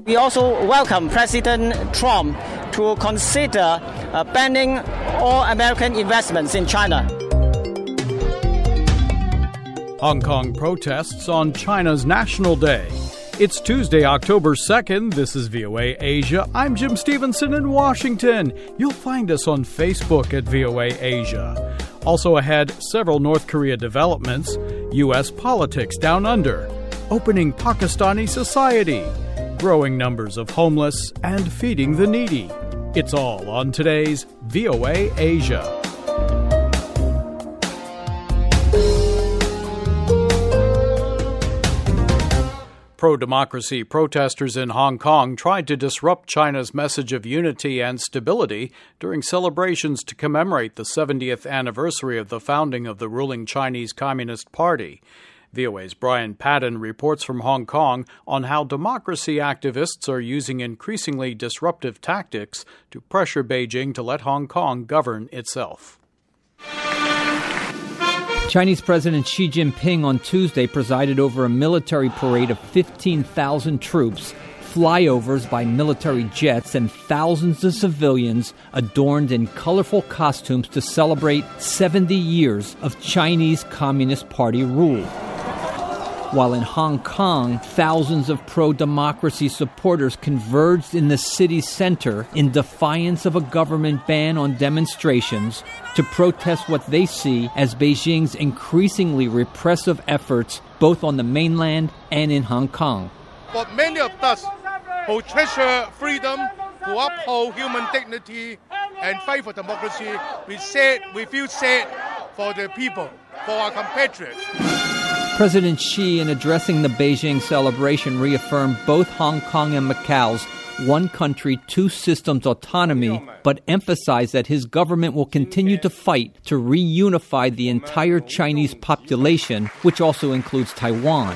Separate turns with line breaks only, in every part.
We also welcome President Trump to consider banning all American investments in China.
Hong Kong protests on China's National Day. It's Tuesday, October 2nd. This is VOA Asia. I'm Jim Stevenson in Washington. You'll find us on Facebook at VOA Asia. Also ahead, several North Korea developments, U.S. politics down under, opening Pakistani society, growing numbers of homeless, and feeding the needy. It's all on today's VOA Asia. Pro-democracy protesters in Hong Kong tried to disrupt China's message of unity and stability during celebrations to commemorate the 70th anniversary of the founding of the ruling Chinese Communist Party. VOA's Brian Padden reports from Hong Kong on how democracy activists are using increasingly disruptive tactics to pressure Beijing to let Hong Kong govern itself.
Chinese President Xi Jinping on Tuesday presided over a military parade of 15,000 troops, flyovers by military jets, and thousands of civilians adorned in colorful costumes to celebrate 70 years of Chinese Communist Party rule. While in Hong Kong, thousands of pro-democracy supporters converged in the city's center in defiance of a government ban on demonstrations to protest what they see as Beijing's increasingly repressive efforts both on the mainland and in Hong Kong.
For many of us who treasure freedom, who uphold human dignity and fight for democracy, we feel sad for the people, for our compatriots.
President Xi, in addressing the Beijing celebration, reaffirmed both Hong Kong and Macau's one country, two systems autonomy, but emphasized that his government will continue to fight to reunify the entire Chinese population, which also includes Taiwan.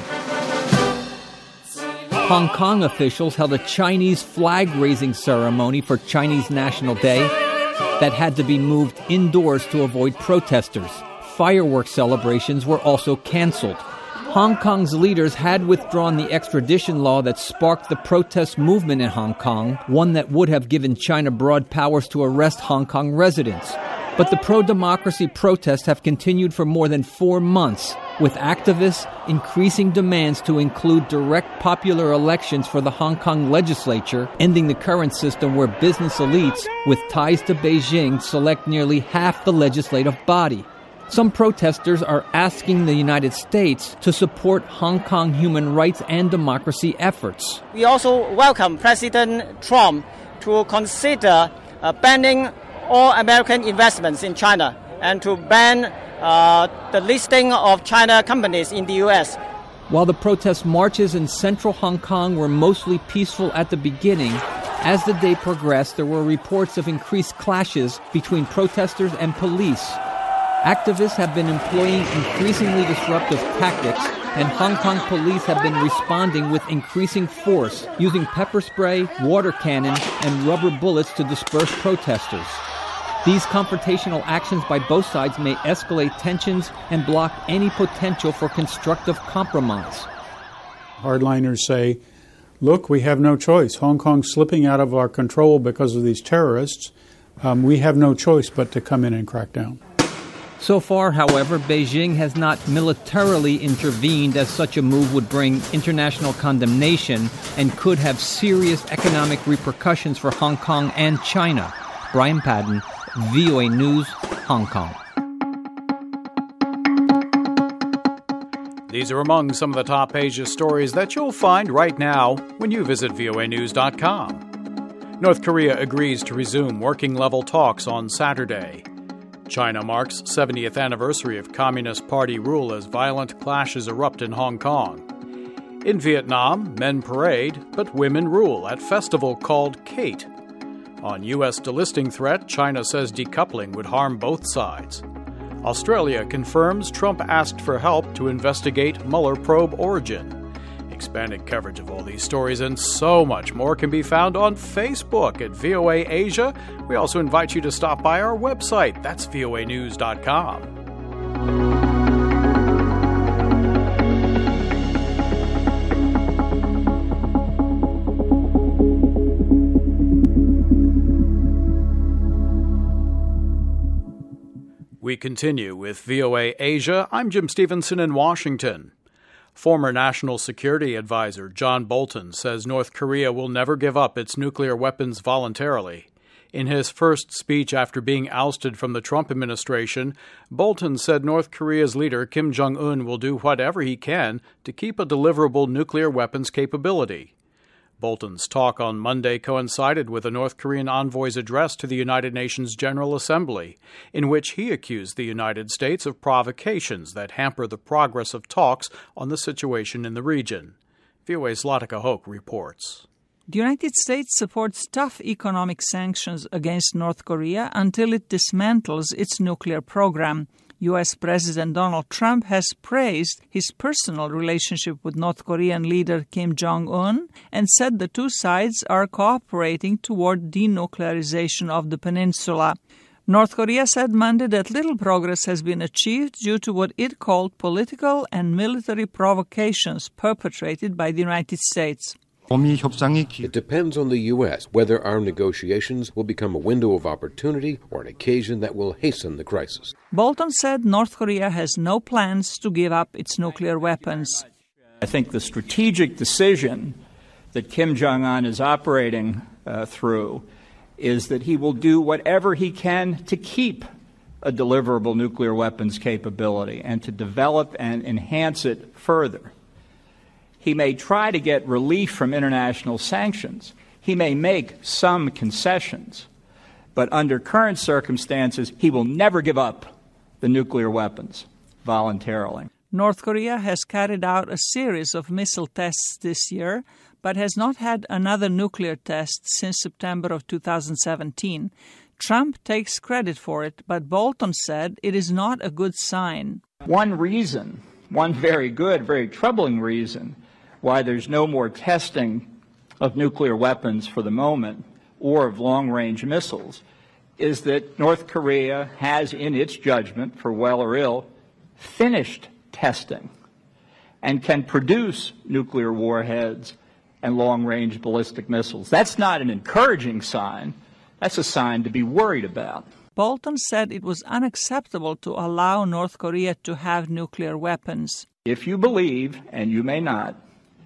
Hong Kong officials held a Chinese flag-raising ceremony for Chinese National Day that had to be moved indoors to avoid protesters. Fireworks celebrations were also canceled. Hong Kong's leaders had withdrawn the extradition law that sparked the protest movement in Hong Kong, one that would have given China broad powers to arrest Hong Kong residents. But the pro-democracy protests have continued for more than 4 months, with activists increasing demands to include direct popular elections for the Hong Kong legislature, ending the current system where business elites with ties to Beijing select nearly half the legislative body. Some protesters are asking the United States to support Hong Kong human rights and democracy efforts.
We also welcome President Trump to consider banning all American investments in China and to ban the listing of China companies in the U.S.
While the protest marches in central Hong Kong were mostly peaceful at the beginning, as the day progressed, there were reports of increased clashes between protesters and police. Activists have been employing increasingly disruptive tactics, and Hong Kong police have been responding with increasing force, using pepper spray, water cannon, and rubber bullets to disperse protesters. These confrontational actions by both sides may escalate tensions and block any potential for constructive compromise.
Hardliners say, look, we have no choice. Hong Kong's slipping out of our control because of these terrorists. We have no choice but to come in and crack down.
So far, however, Beijing has not militarily intervened, as such a move would bring international condemnation and could have serious economic repercussions for Hong Kong and China. Brian Padden, VOA News, Hong Kong.
These are among some of the top Asia stories that you'll find right now when you visit voanews.com. North Korea agrees to resume working-level talks on Saturday. China marks 70th anniversary of Communist Party rule as violent clashes erupt in Hong Kong. In Vietnam, men parade, but women rule at festival called Kate. On U.S. delisting threat, China says decoupling would harm both sides. Australia confirms Trump asked for help to investigate Mueller probe origin. Expanded coverage of all these stories and so much more can be found on Facebook at VOA Asia. We also invite you to stop by our website. That's voanews.com. We continue with VOA Asia. I'm Jim Stevenson in Washington. Former National Security Advisor John Bolton says North Korea will never give up its nuclear weapons voluntarily. In his first speech after being ousted from the Trump administration, Bolton said North Korea's leader Kim Jong-un will do whatever he can to keep a deliverable nuclear weapons capability. Bolton's talk on Monday coincided with a North Korean envoy's address to the United Nations General Assembly, in which he accused the United States of provocations that hamper the progress of talks on the situation in the region. VOA's Latika Hoke reports.
The United States supports tough economic sanctions against North Korea until it dismantles its nuclear program. U.S. President Donald Trump has praised his personal relationship with North Korean leader Kim Jong-un and said the two sides are cooperating toward denuclearization of the peninsula. North Korea said Monday that little progress has been achieved due to what it called political and military provocations perpetrated by the United States.
It depends on the U.S. whether our negotiations will become a window of opportunity or an occasion that will hasten the crisis.
Bolton said North Korea has no plans to give up its nuclear weapons.
I think the strategic decision that Kim Jong-un is operating through is that he will do whatever he can to keep a deliverable nuclear weapons capability and to develop and enhance it further. He may try to get relief from international sanctions. He may make some concessions. But under current circumstances, he will never give up the nuclear weapons voluntarily.
North Korea has carried out a series of missile tests this year, but has not had another nuclear test since September of 2017. Trump takes credit for it, but Bolton said it is not a good sign.
One reason, one very good, very troubling reason, why there's no more testing of nuclear weapons for the moment or of long-range missiles is that North Korea has, in its judgment, for well or ill, finished testing and can produce nuclear warheads and long-range ballistic missiles. That's not an encouraging sign. That's a sign to be worried about.
Bolton said it was unacceptable to allow North Korea to have nuclear weapons.
If you believe, and you may not,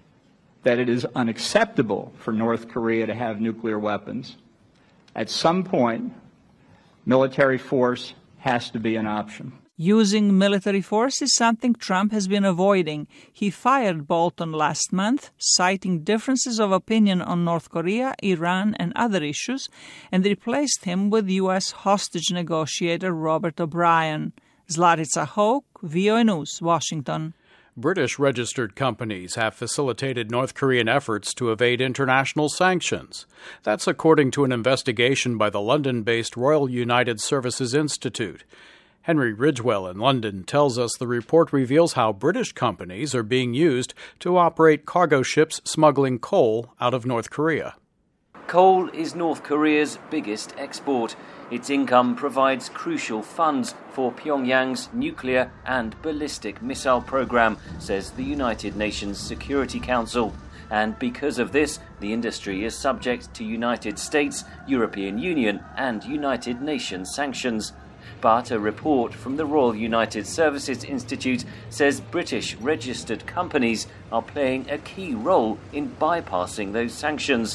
that it is unacceptable for North Korea to have nuclear weapons, at some point, military force has to be an option.
Using military force is something Trump has been avoiding. He fired Bolton last month, citing differences of opinion on North Korea, Iran, and other issues, and replaced him with U.S. hostage negotiator Robert O'Brien. Zlatica Hoke, VOA News, Washington.
British registered companies have facilitated North Korean efforts to evade international sanctions. That's according to an investigation by the London-based Royal United Services Institute. Henry Ridgewell in London tells us the report reveals how British companies are being used to operate cargo ships smuggling coal out of North Korea.
Coal is North Korea's biggest export. Its income provides crucial funds for Pyongyang's nuclear and ballistic missile program, says the United Nations Security Council. And because of this, the industry is subject to United States, European Union and United Nations sanctions. But a report from the Royal United Services Institute says British registered companies are playing a key role in bypassing those sanctions.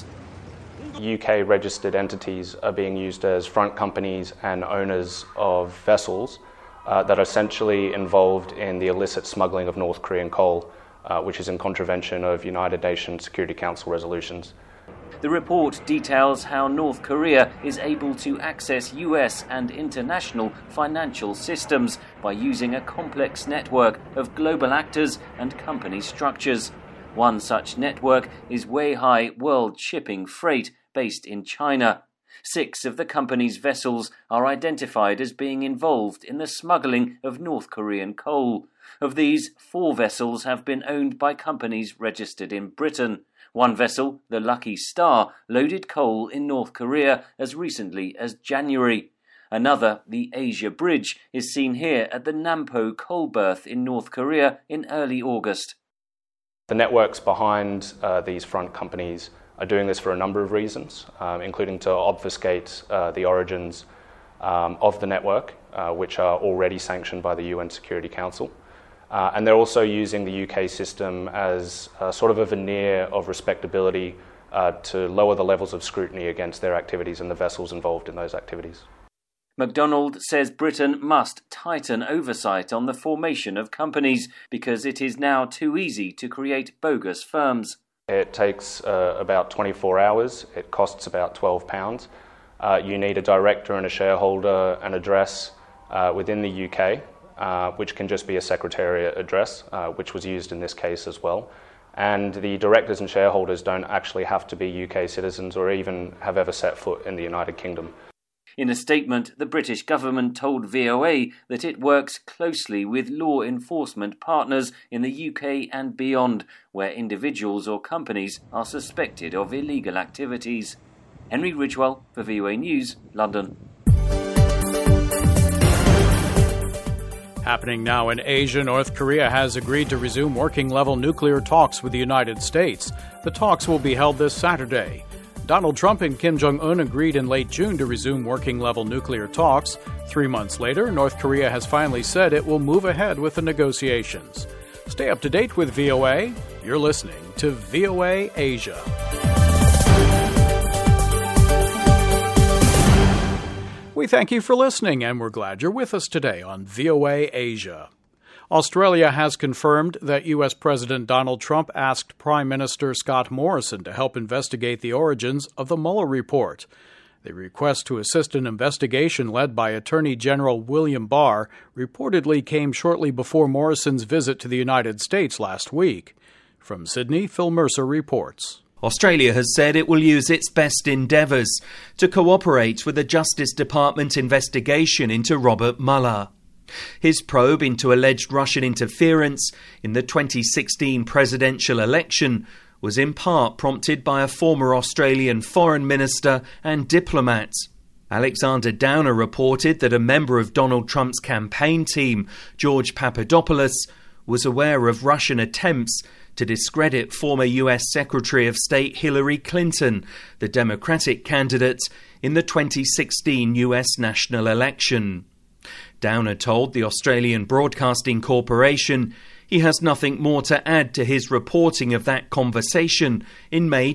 UK registered entities are being used as front companies and owners of vessels that are essentially involved in the illicit smuggling of North Korean coal, which is in contravention of United Nations Security Council resolutions.
The report details how North Korea is able to access US and international financial systems by using a complex network of global actors and company structures. One such network is Weihai World Shipping Freight, based in China. 6 of the company's vessels are identified as being involved in the smuggling of North Korean coal. Of these, 4 vessels have been owned by companies registered in Britain. One vessel, the Lucky Star, loaded coal in North Korea as recently as January. Another, the Asia Bridge, is seen here at the Nampo coal berth in North Korea in early August.
The networks behind these front companies are doing this for a number of reasons, including to obfuscate the origins of the network, which are already sanctioned by the UN Security Council. And they're also using the UK system as sort of a veneer of respectability to lower the levels of scrutiny against their activities and the vessels involved in those activities.
MacDonald says Britain must tighten oversight on the formation of companies because it is now too easy to create bogus firms.
It takes about 24 hours. It costs about £12. You need a director and a shareholder and address within the UK, which can just be a secretariat address, which was used in this case as well. And the directors and shareholders don't actually have to be UK citizens or even have ever set foot in the United Kingdom.
In a statement, the British government told VOA that it works closely with law enforcement partners in the UK and beyond, where individuals or companies are suspected of illegal activities. Henry Ridgewell for VOA News, London.
Happening now in Asia, North Korea has agreed to resume working-level nuclear talks with the United States. The talks will be held this Saturday. Donald Trump and Kim Jong-un agreed in late June to resume working-level nuclear talks. 3 months later, North Korea has finally said it will move ahead with the negotiations. Stay up to date with VOA. You're listening to VOA Asia. We thank you for listening, and we're glad you're with us today on VOA Asia. Australia has confirmed that U.S. President Donald Trump asked Prime Minister Scott Morrison to help investigate the origins of the Mueller report. The request to assist an investigation led by Attorney General William Barr reportedly came shortly before Morrison's visit to the United States last week. From Sydney, Phil Mercer reports.
Australia has said it will use its best endeavours to cooperate with the Justice Department investigation into Robert Mueller. His probe into alleged Russian interference in the 2016 presidential election was in part prompted by a former Australian foreign minister and diplomat. Alexander Downer reported that a member of Donald Trump's campaign team, George Papadopoulos, was aware of Russian attempts to discredit former US Secretary of State Hillary Clinton, the Democratic candidate, in the 2016 US national election. Downer told the Australian Broadcasting Corporation he has nothing more to add to his reporting of that conversation in May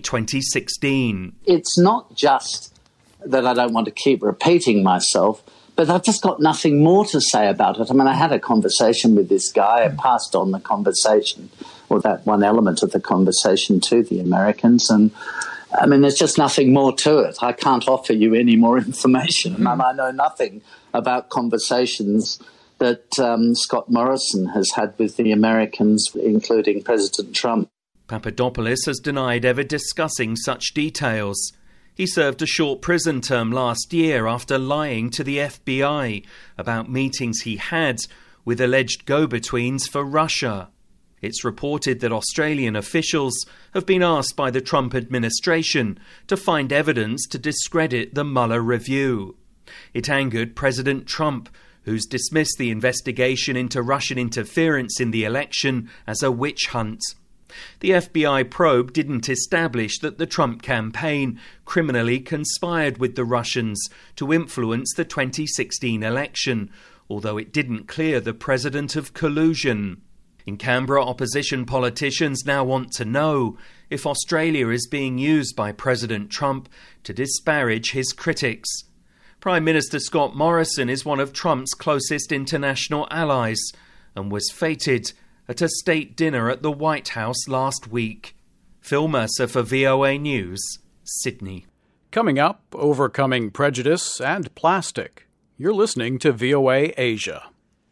2016.
It's not just that I don't want to keep repeating myself, but I've just got nothing more to say about it. I mean, I had a conversation with this guy. I passed on the conversation, or that one element of the conversation, to the Americans, and I mean, there's just nothing more to it. I can't offer you any more information. I know nothing about conversations that Scott Morrison has had with the Americans, including President Trump.
Papadopoulos has denied ever discussing such details. He served a short prison term last year after lying to the FBI about meetings he had with alleged go-betweens for Russia. It's reported that Australian officials have been asked by the Trump administration to find evidence to discredit the Mueller review. It angered President Trump, who's dismissed the investigation into Russian interference in the election as a witch hunt. The FBI probe didn't establish that the Trump campaign criminally conspired with the Russians to influence the 2016 election, although it didn't clear the president of collusion. In Canberra, opposition politicians now want to know if Australia is being used by President Trump to disparage his critics. Prime Minister Scott Morrison is one of Trump's closest international allies and was feted at a state dinner at the White House last week. Phil Mercer for VOA News, Sydney.
Coming up, overcoming prejudice and plastic. You're listening to VOA Asia.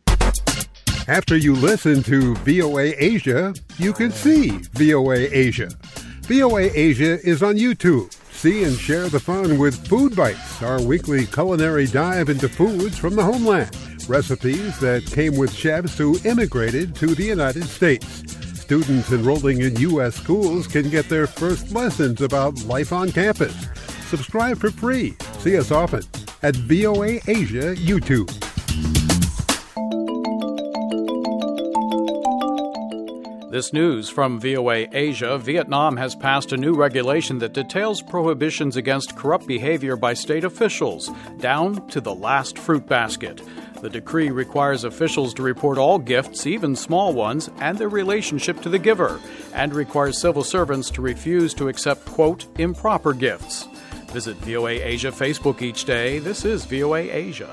After you listen to VOA Asia, you can see VOA Asia. VOA Asia is on YouTube. See and share the fun with Food Bites, our weekly culinary dive into foods from the homeland. Recipes that came with chefs who immigrated to the United States. Students enrolling in U.S. schools can get their first lessons about life on campus. Subscribe for free. See us often at VOA Asia YouTube.
This news from VOA Asia. Vietnam has passed a new regulation that details prohibitions against corrupt behavior by state officials, down to the last fruit basket. The decree requires officials to report all gifts, even small ones, and their relationship to the giver, and requires civil servants to refuse to accept, quote, improper gifts. Visit VOA Asia Facebook each day. This is VOA Asia.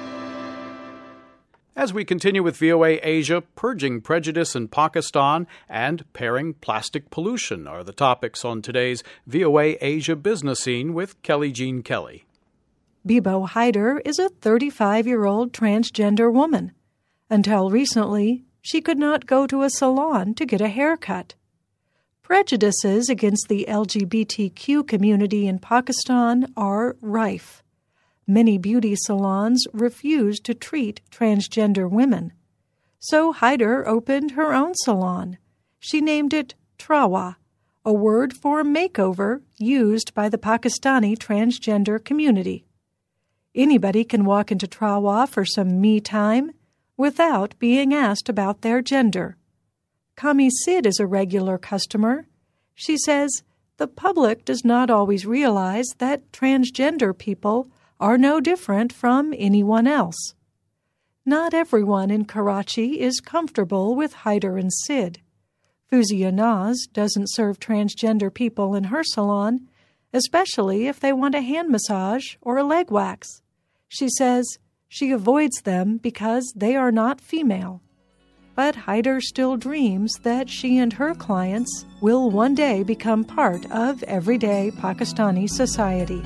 As we continue with VOA Asia, purging prejudice in Pakistan and paring plastic pollution are the topics on today's VOA Asia Business Scene with Kelly Jean Kelly.
Bibo Haider is a 35-year-old transgender woman. Until recently, she could not go to a salon to get a haircut. Prejudices against the LGBTQ community in Pakistan are rife. Many beauty salons refuse to treat transgender women. So Haider opened her own salon. She named it Trawa, a word for makeover used by the Pakistani transgender community. Anybody can walk into Trawa for some me time without being asked about their gender. Kami Sid is a regular customer. She says the public does not always realize that transgender people are no different from anyone else. Not everyone in Karachi is comfortable with Haider and Sid. Fuzia Naz doesn't serve transgender people in her salon, especially if they want a hand massage or a leg wax. She says she avoids them because they are not female. But Haider still dreams that she and her clients will one day become part of everyday Pakistani society.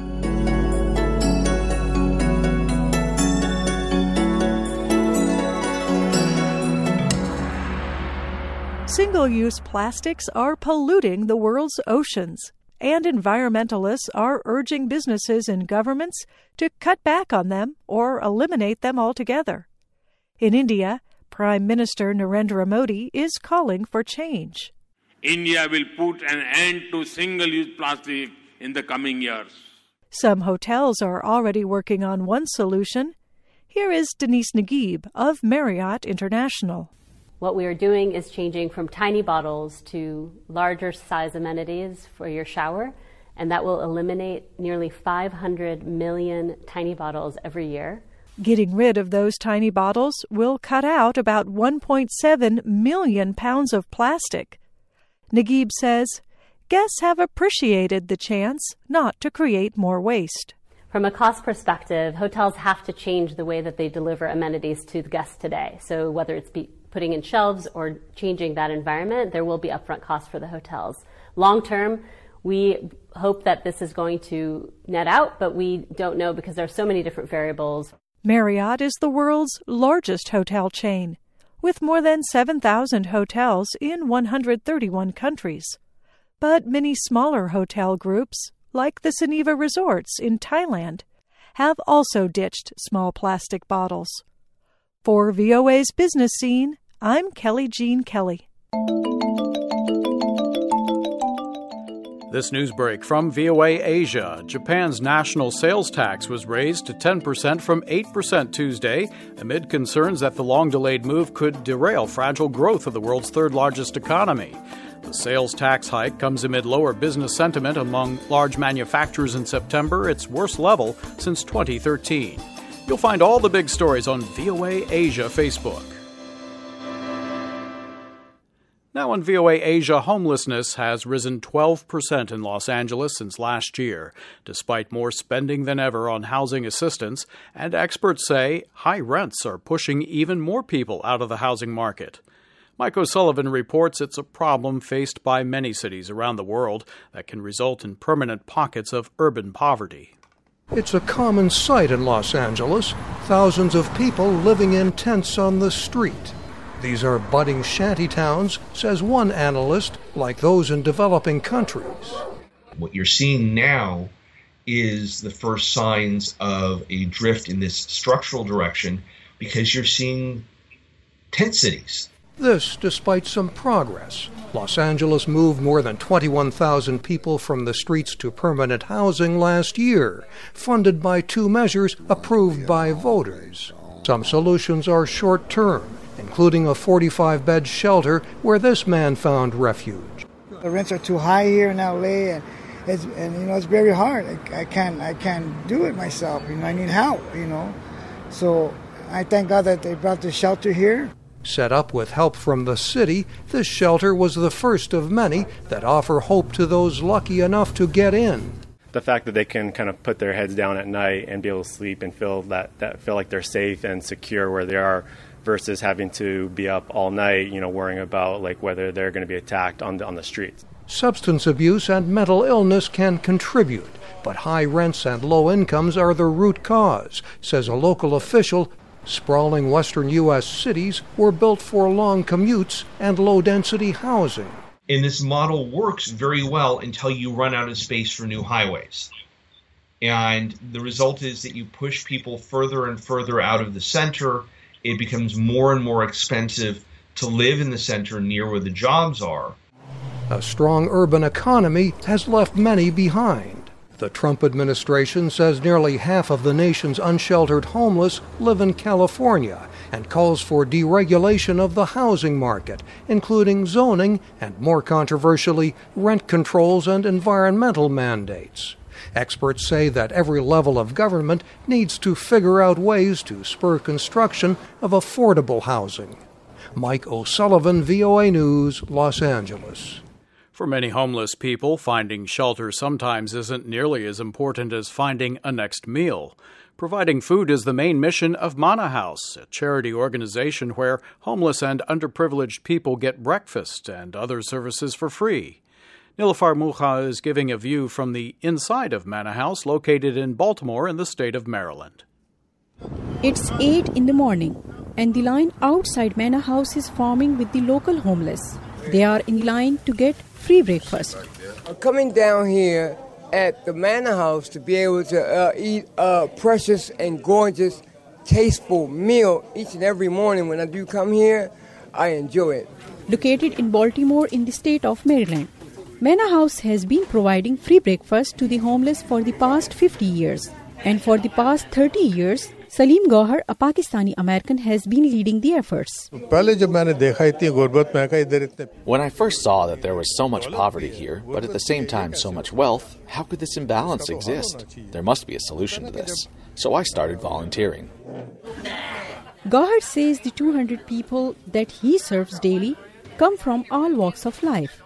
Single-use plastics are polluting the world's oceans, and environmentalists are urging businesses and governments to cut back on them or eliminate them altogether. In India, Prime Minister Narendra Modi is calling for change.
India will put an end to single-use plastic in the coming years.
Some hotels are already working on one solution. Here is Denise Naguib of Marriott International.
What we are doing is changing from tiny bottles to larger size amenities for your shower, and that will eliminate nearly 500 million tiny bottles every year.
Getting rid of those tiny bottles will cut out about 1.7 million pounds of plastic. Naguib says guests have appreciated the chance not to create more waste.
From a cost perspective, hotels have to change the way that they deliver amenities to the guests today. So whether it's putting in shelves or changing that environment, there will be upfront costs for the hotels. Long term, we hope that this is going to net out, but we don't know because there are so many different variables.
Marriott is the world's largest hotel chain, with more than 7,000 hotels in 131 countries. But many smaller hotel groups, like the Suniva Resorts in Thailand, have also ditched small plastic bottles. For VOA's Business Scene, I'm Kelly Jean Kelly.
This news break from VOA Asia. Japan's national sales tax was raised to 10% from 8% Tuesday, amid concerns that the long-delayed move could derail fragile growth of the world's third-largest economy. The sales tax hike comes amid lower business sentiment among large manufacturers in September, its worst level since 2013. You'll find all the big stories on VOA Asia Facebook. Now on VOA Asia, homelessness has risen 12% in Los Angeles since last year, despite more spending than ever on housing assistance, and experts say high rents are pushing even more people out of the housing market. Mike O'Sullivan reports it's a problem faced by many cities around the world that can result in permanent pockets of urban poverty.
It's a common sight in Los Angeles, thousands of people living in tents on the street. These are budding shanty towns, says one analyst, like those in developing countries.
What you're seeing now is the first signs of a drift in this structural direction because you're seeing tent cities.
This despite some progress. Los Angeles moved more than 21,000 people from the streets to permanent housing last year, funded by 2 measures approved by voters. Some solutions are short-term, including a 45-bed shelter where this man found refuge.
The rents are too high here in LA, and it's very hard. I can't do it myself. I need help. So I thank God that they brought the shelter here.
Set up with help from the city, this shelter was the first of many that offer hope to those lucky enough to get in.
The fact that they can kind of put their heads down at night and be able to sleep and feel like they're safe and secure where they are, versus having to be up all night, worrying about like whether they're going to be attacked on the streets.
Substance abuse and mental illness can contribute, but high rents and low incomes are the root cause, says a local official. Sprawling western U.S. cities were built for long commutes and low-density housing.
And this model works very well until you run out of space for new highways. And the result is that you push people further and further out of the center. It becomes more and more expensive to live in the center near where the jobs are.
A strong urban economy has left many behind. The Trump administration says nearly half of the nation's unsheltered homeless live in California and calls for deregulation of the housing market, including zoning and, more controversially, rent controls and environmental mandates. Experts say that every level of government needs to figure out ways to spur construction of affordable housing. Mike O'Sullivan, VOA News, Los Angeles.
For many homeless people, finding shelter sometimes isn't nearly as important as finding a next meal. Providing food is the main mission of Mana House, a charity organization where homeless and underprivileged people get breakfast and other services for free. Nilufar Muha is giving a view from the inside of Mana House, located in Baltimore in the state of Maryland.
It's 8 in the morning, and the line outside Mana House is forming with the local homeless. They are in line to get free breakfast.
Coming down here at the Manor House to be able to eat a precious and gorgeous, tasteful meal each and every morning when I do come here, I enjoy it.
Located in Baltimore in the state of Maryland, Manor House has been providing free breakfast to the homeless for the past 50 years. And for the past 30 years, Salim Gauhar, a Pakistani American, has been leading the efforts.
When I first saw that there was so much poverty here, but at the same time so much wealth, how could this imbalance exist? There must be a solution to this. So I started volunteering.
Gauhar says the 200 people that he serves daily come from all walks of life.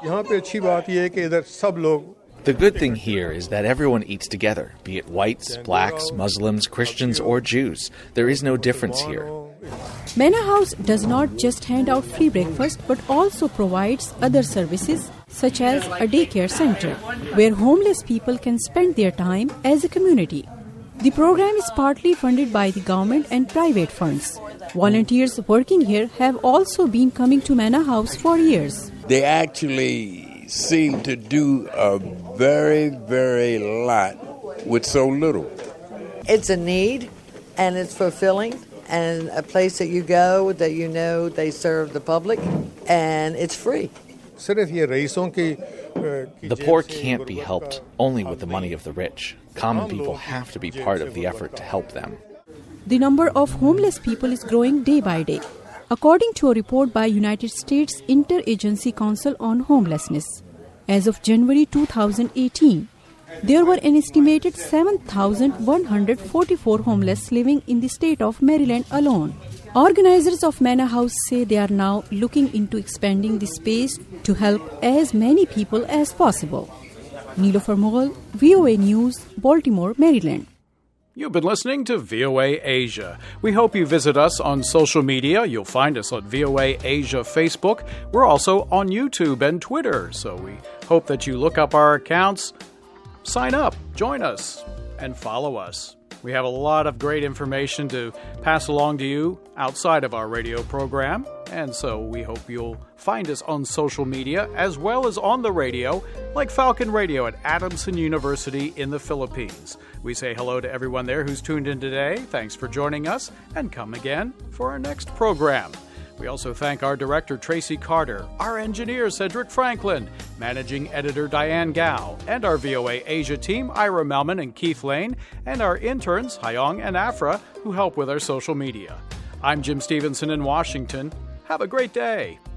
The good thing here is that everyone eats together, be it whites, blacks, Muslims, Christians, or Jews. There is no difference here.
Manor House does not just hand out free breakfast, but also provides other services, such as a daycare center, where homeless people can spend their time as a community. The program is partly funded by the government and private funds. Volunteers working here have also been coming to Manor House for years.
They actually seem to do a very, very lot with so little.
It's a need, and it's fulfilling, and a place that you go that you know they serve the public, and it's free.
The poor can't be helped only with the money of the rich. Common people have to be part of the effort to help them.
The number of homeless people is growing day by day, according to a report by United States Interagency Council on Homelessness. As of January 2018, there were an estimated 7,144 homeless living in the state of Maryland alone. Organizers of Manor House say they are now looking into expanding the space to help as many people as possible. Nilufar Mughal, VOA News, Baltimore, Maryland.
You've been listening to VOA Asia. We hope you visit us on social media. You'll find us on VOA Asia Facebook. We're also on YouTube and Twitter, so we hope that you look up our accounts, sign up, join us, and follow us. We have a lot of great information to pass along to you outside of our radio program, and so we hope you'll find us on social media as well as on the radio, like Falcon Radio at Adamson University in the Philippines. We say hello to everyone there who's tuned in today. Thanks for joining us, and come again for our next program. We also thank our director, Tracy Carter, our engineer, Cedric Franklin, managing editor, Diane Gao, and our VOA Asia team, Ira Melman and Keith Lane, and our interns, Hyong and Afra, who help with our social media. I'm Jim Stevenson in Washington. Have a great day.